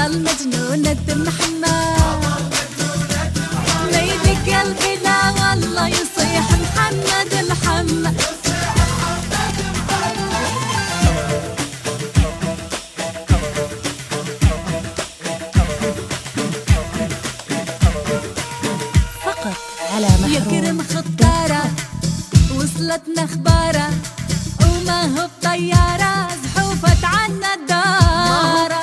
المجنونة محمد ليدي قلبي لا والله يصيح محمد محمد. فقط على محروم. يكرم خطارة وصلتنا اخباره وما هو بطيارة زحوفت عنا الدارة.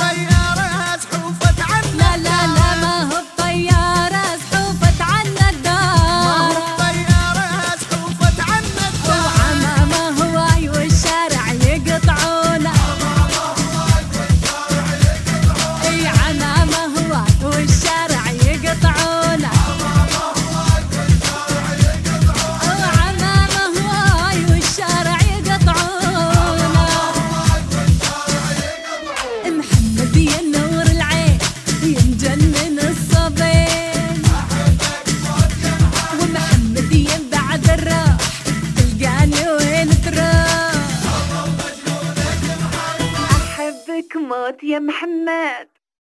لا لا لا ما هو بطيارة زحوفت عنا الدارة. وعمامة هواي والشارع يقطعونا. اي عمامة هواي والشارع يقطعونا. وعمامة هواي والشارع يقطعونا. محمد يا نور العين يا مجنن الصبين. ومحمد يا بعد الروح تلقاني وين تروح. احبك موت يا محمد.